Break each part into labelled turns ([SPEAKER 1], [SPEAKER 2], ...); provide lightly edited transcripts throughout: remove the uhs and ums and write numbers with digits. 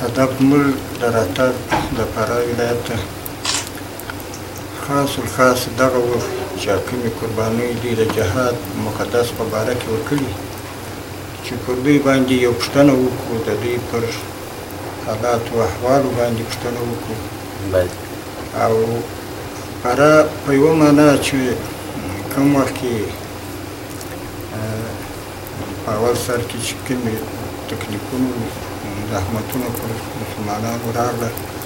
[SPEAKER 1] هدف زموږ د راتګ د فراه ولایت ته خاص الخاص دغه و چې کومې قربانۍ دوی د جهاد مقدس په باره کې ورکړي چې پر دوی باندې یو پوښتنه وکړو، د دوی پر حالاتو و احوالو باندې پوښتنه وکړو. او فراه په یوه معنا چې کوم وخت کې په اول سر کې چې کومې تکلیفونو زحمتونه پر مسلمانانو راغله،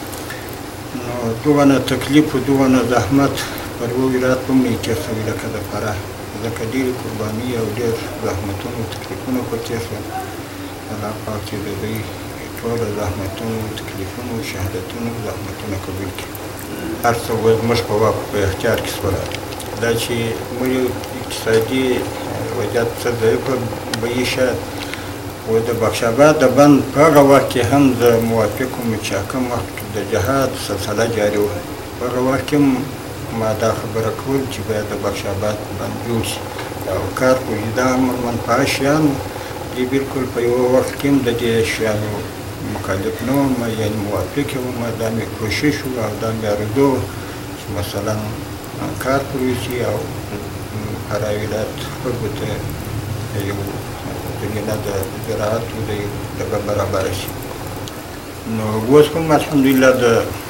[SPEAKER 1] نو دغه تکلیف و دغه زحمت پر یوه ولایت هم نه تېر شوي لکه د فراه، ځکه ډېرې قربانۍ او ډېر زحمتونه او تکلیفونه پر تېر شول. الله پاک چې د دوی ټوله زحمتونو تکلیفونو شهادتونو زحمتونه قبول کړي. هر څه زموږ په واک په اختیار کې شول. دا چې زموږ اقتصادي وضعیت څه ضعیفه بیې شاید و د بخش آباد د بند په هغه وخت کې هم زه موافق وم چې کوم وخت کې د جهاد سلسله جاري وه، په هغه وخت کې ما دا خبره کول چې باید د بخش آباد بند جوړ شي او کار کوي. دا منفعه شیان دي، بلکل په یوه وخت کې هم د دې شیانو مخالف نه وم، یعنې موافق یې وم. دا مې کوشش و او دا مې آرزو وه چې مثلا کار پر وشي او فراه ولایت خلکو ته یو زمینه د زراعتو د دغه برابره شي. نو اوس هم الحمدلله د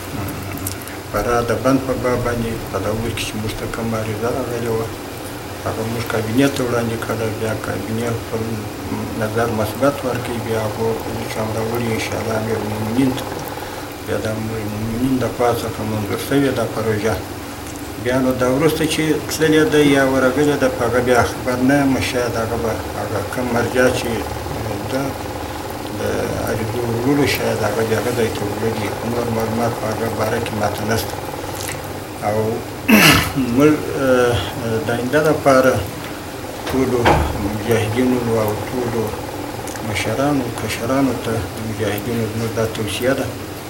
[SPEAKER 1] فراه د بند په باب باندې په دغه وخت کې چې موږ ته کومه عریضه راغلې وه، هغه موږ کابینې ته وړاندې کړه. بیا کابینې خپل نظر مثبت ورکوي، بیا هغو چې هم راوړي انشاءالله امیرالمؤمنین ته، بیا د امیرالمؤمنین د خوا څخه منظور شوې ده پروژه. بیا نو دا وروسته چې تللې ده یا ورغلې ده، په هغه بیا خبر نه یم، شاید هغه به هغه کوم مرجع چې ده د عریضو وړلو شاید هغه د هغه ځای ته وړلي، نور معلومات په هغه باره کې ماته نشته. او موږ د آینده لپاره ټولو مجاهدینو او ټولو مشرانو کشرانو ته د مجاهدینو زموږ دا توصیه ده،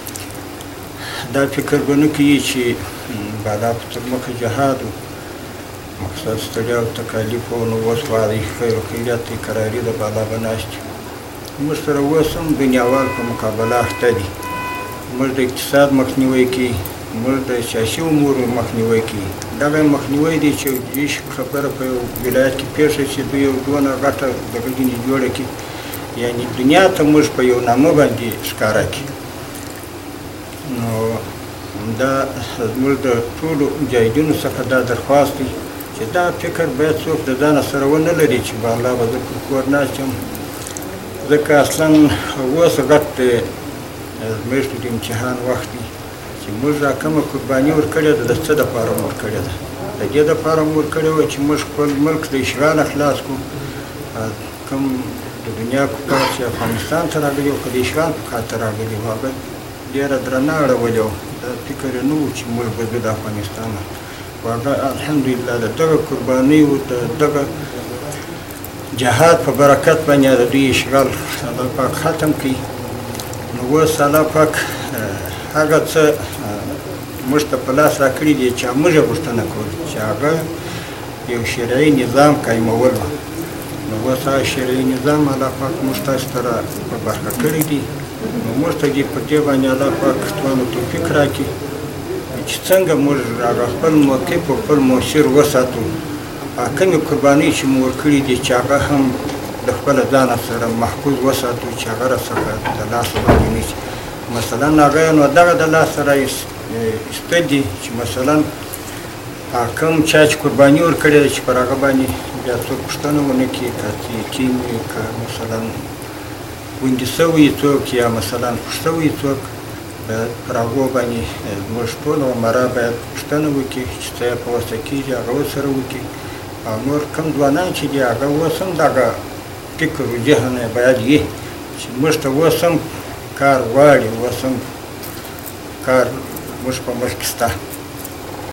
[SPEAKER 1] دا فکر به نه کوي چې بالا په تر مخه جهاد و، مقصد ستړیا او تکالیف و، نو اوس وعده خیر و خیریت دی کراري د بالا به ناست یو. موږ سره اوس هم دنیاوال په مقابله اخته دي. موږ د اقتصاد مخنیوی کوي، موږ د سیاسي امورو مخنیوی کوي. دغه مخنیوی دی چې هیڅ خبره په یو ولایت کې پېښه شي، دوی یو دونه غټه دغه ځینې جوړه کړي، یعنې دنیا ته موږ په یو نامه باندې ښکاره کړي. نو دا زموږ د ټولو مجاهدینو څخه دا درخواست دی چې دا فکر باید څوک د ځانه سره ونه لري چې به الله به زه پر کور ناست یم، ځکه اصلا اوس غټ د میاشتو د امتحان وخت دی چې موږ را کومه قرباني ورکړې ده، د څه دپاره مو ورکړې ده؟ د دې دپاره مو ورکړې وه چې موږ خپل ملک د اشغاله خلاص کړو. کوم د دنیا کفار چې افغانستان ته راغلي وو، که د اشغال په خاطر راغلي وو، هغه ډېره درنه اړولې وه. دا فکر یې نه و چې موږ به ځو د افغانستان نه، خو هغه الحمدلله د دغه قربانیو د دغه جهاد په برکت باندې د دوی اشغال الله پاک ختم کړي. نو اوس الله پاک هغه څه موږ ته په لاس راکړي دي چې موږ یې غوښتنه کوو چې هغه یو شرعي نظام قایمول وه. نو اوس هغه شرعي نظام الله پاک موږ تاسو ته را په برخه کړی دی. نو موږ ته دې په دې باندې الله پاک توان او توفیق راکړي چې څنګه موږ هغه خپل موقف او خپل مؤثر وساتو. کومې قربانۍ چې مو ورکړي دي چې هغه هم د خپله ځانه سره محفوظ وساتو چې هغه راڅخه د لاسه باندې نه شي. مثلا هغه نو دغه د لاسه رایسته دي چې مثلا کوم چا چې قرباني ورکړې ده چې پر هغه باندې بیا څوک پوښتنه ونه کړي، که یتیم وي، که مثلا ګوندي سوی څوک یا مثلا خوږ سوی څوک، باید پر هغو باندې زموږ ټول عمرا باید پوښتنه وکړي چې څه یې په وسه کېږي هغه ورسره وکړي. او نور کوم ځوانان چې دي هغه اوس هم دغه فکر و ذهن یې باید وي چې موږ ته اوس هم کار غواړي، اوس هم کار موږ په مخ کې شته.